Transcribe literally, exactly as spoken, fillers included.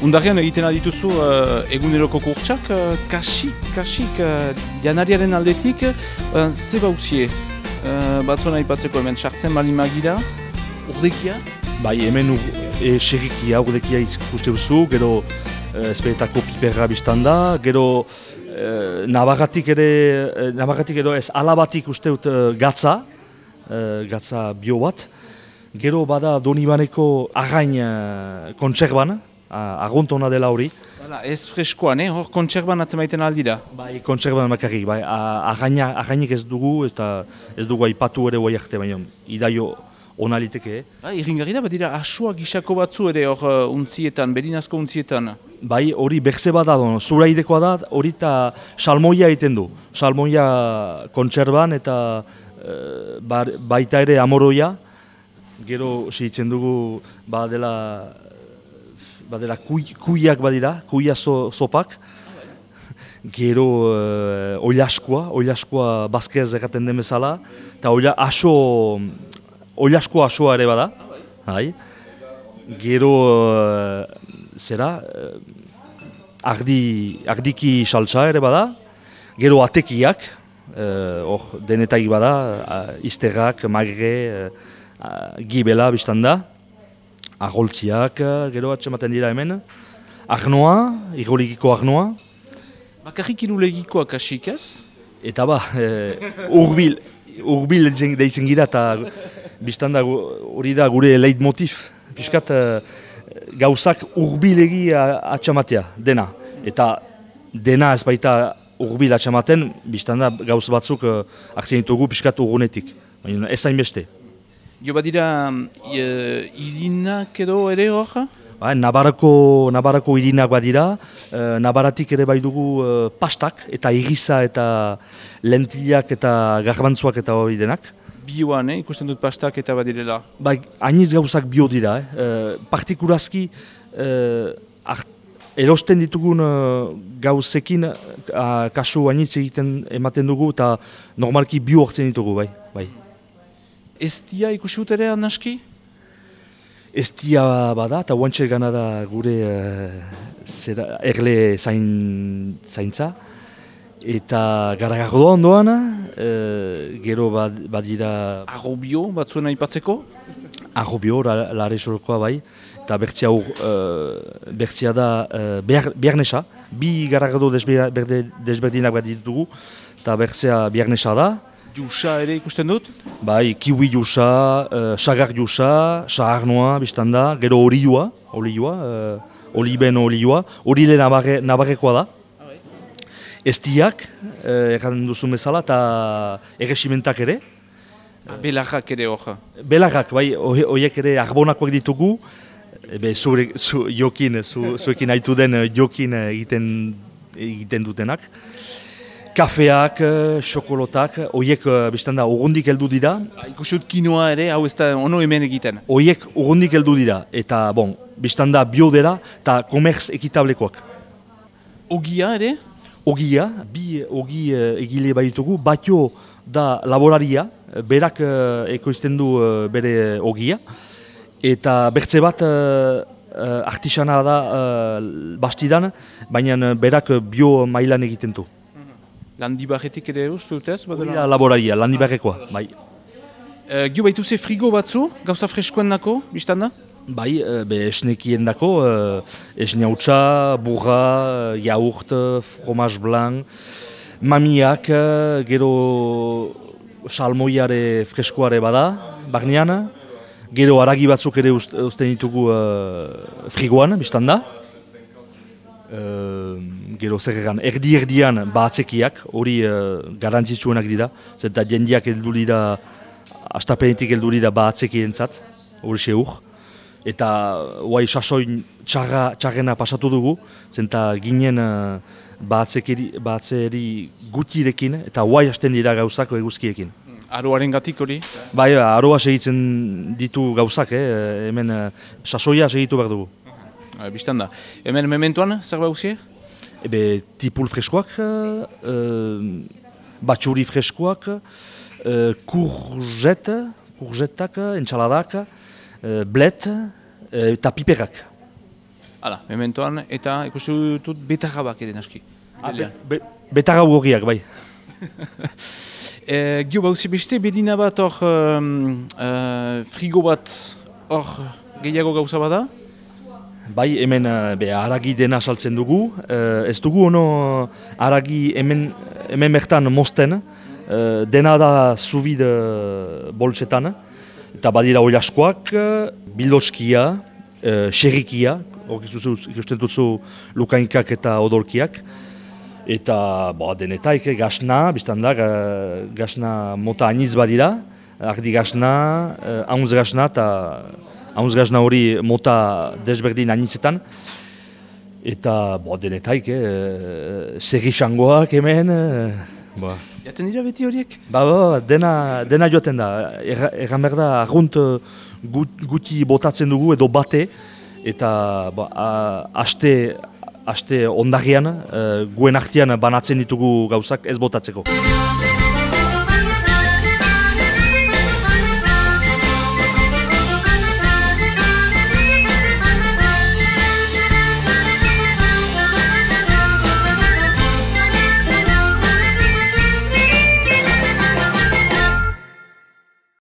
Undarrean egiten adituzu uh, eguneroko kurtsak, uh, kasik, kasik, uh, janariaren aldetik, uh, ze bauzie? Uh, Batzuan aipatzeko hemen sartzen balimagira, urdekia? Bai, hemen e, serrikia, urdekia ikuste duzu, gero e, esperetako piperra biztan da, gero e, nabarratik ere, e, nabarratik edo ez, alabatik uste dut e, gatza, e, gatza bio bat, gero bada Donibaneko arrain e, kontserban, argontona dela hori. Hala, ez freskoan, eh? Hor kontserban atzemaiten aldira? Bai, kontserban bakarrik, bai, arraina, arrainik ez dugu eta ez dugu aipatu ere guai arte, baina idaio ona liteke. Ah, irringarri da, badira asua gisako batzu ere hor uh, untzietan, berinazko untzietan? Bai, hori berze bat da, zuraidekoa da, hori eta salmoia egiten du. Salmoia kontserban eta e, bar, baita ere amoroia. Gero segitzen dugu badela, badela kui, kuiak badira, kuia so, sopak. Gero e, oilaskoa, oilaskoa bazkez egaten den bezala. Eta oila aso... Oilasko asoa ere bada, hai. Gero, uh, zera, uh, ardi, ardiki saltza ere bada, gero atekiak, hor uh, denetaik bada, uh, izterrak, magre, uh, gibela biztan da, argoltziak, uh, gero atxematen dira hemen, arnoa, igoligiko arnoa. Bakarrik irulegikoa kasik ez? Eta ba, uh, urbil, urbil deitzen gira eta biztan da hori da gure leitmotiv. Piskat uh, gauzak urbilegi atxamatea, dena. Eta dena ez baita urbil atxamaten, biztan da gauz batzuk uh, hartzen ditugu piskat urgunetik. Baina ez hainbeste. Jo badira uh, irinak edo ere hor? Ba, Nabarako, Nabarako irinak badira, uh, Nabaratik ere bai dugu uh, pastak eta iriza eta lentilak eta garbantzuak eta hori denak. Bioan, eh? Ikusten dut pastak eta badirela. Bai, hainiz gauzak bio dira. Eh? Uh, partikurazki uh, erosten ditugun uh, gauzekin uh, kasu hainitz egiten ematen dugu eta normalki bio hartzen ditugu. Bai, bai. Estia ikusi dut ere naski? Estia bada eta guantxe gana da gure uh, zera, erle zain, zaintza. Eta garagardoa ondoan, e, gero bad, badira... Arrobio batzuen aipatzeko? Arrobio, lare sorokoa bai. Eta bertzia, uh, bertzia da uh, biarnesa. Bi garagardo desberdinak bat ditugu. Eta bertzia biarnesa da. Jusa ere ikusten dut? Bai, kiwi jusa, uh, sagar jusa, saharnoa, biztan da. Gero olioa, olioa, uh, oliben olioa. Orile nabarre, nabarrekoa da. Estiak, erran duzun bezala, eta erresimentak ere. Belarrak ere hor. Belarrak, bai, horiek ere arbonakoak ditugu. Ebe, zure, zu, jokin, zu, zuekin haitu den jokin egiten, egiten dutenak. Kafeak, xokolotak, horiek biztan da urrundik heldu dira. Ikusut kinoa ere, hau ez da ono hemen egiten. Horiek urrundik heldu dira, eta bon, biztan da bio dela, eta komerz ekitablekoak. Ogia ere? Ogia, bi ogi uh, egile baitugu, batio da laboraria, berak uh, ekoizten du uh, bere ogia, eta bertze bat uh, uh, artisana da uh, bastidan, baina berak bio mailan egiten du. Landibarretik ere uste dutez? Ogia laboraria, landibarrekoa, bai. Uh, Gio baitu ze frigo batzu, gauza freskoen nako, biztan da? Bai, be esnekien dako, esnautza, burra, yaourt, fromage blanc, mamiak, gero salmoiare freskoare bada, barnean, gero haragi batzuk ere uzten ditugu uh, frigoan, biztan da. Uh, gero zer egan, erdi-erdian batzekiak, hori uh, garantzitsuenak dira, zenta jendiak heldu dira, astapenetik heldu dira batzekien zat, hori seur. Eta guai sasoin txarra, txarrena pasatu dugu, zenta ginen uh, batzeri gutirekin eta guai hasten dira gauzako eguzkiekin. Aroaren gatik hori? Bai, aroa segitzen ditu gauzak, eh? Hemen uh, sasoia segitu behar dugu. Uh, Bistan da. Hemen mementoan, zer bauzie? Ebe, tipul freskoak, uh, batxuri freskoak, uh, courgette, courgettak, entzaladak, uh, blet, eta piperrak. Hala, mementoan, eta ikusten dut betarrabak ere naski. Be, be, betarra gorriak, bai. E, Gio, bauzi beste, bedina bat hor um, uh, frigo bat hor gehiago gauza bada? Bai, hemen be, haragi dena saltzen dugu. Uh, ez dugu ono haragi hemen, hemen bertan mozten. Uh, dena da zubid uh, boltsetan. Eta badira hori askoak, bildoskia, uh, xerrikia, ikusten duzu lukainkak eta odolkiak. Eta bo, denetaik gasna, biztan da, gasna mota aniz badira, ardi gasna, uh, haunz gasna eta haunz gasna hori mota desberdin anizetan. Eta bo, denetaik, eh, zerrixangoak hemen. Eh, Jaten dira beti horiek? Ba, ba, dena, dena joaten da. Erran behar da, argunt gut, guti botatzen dugu edo bate. Eta ba, haste, haste ondarean, uh, guen artean banatzen ditugu gauzak ez botatzeko.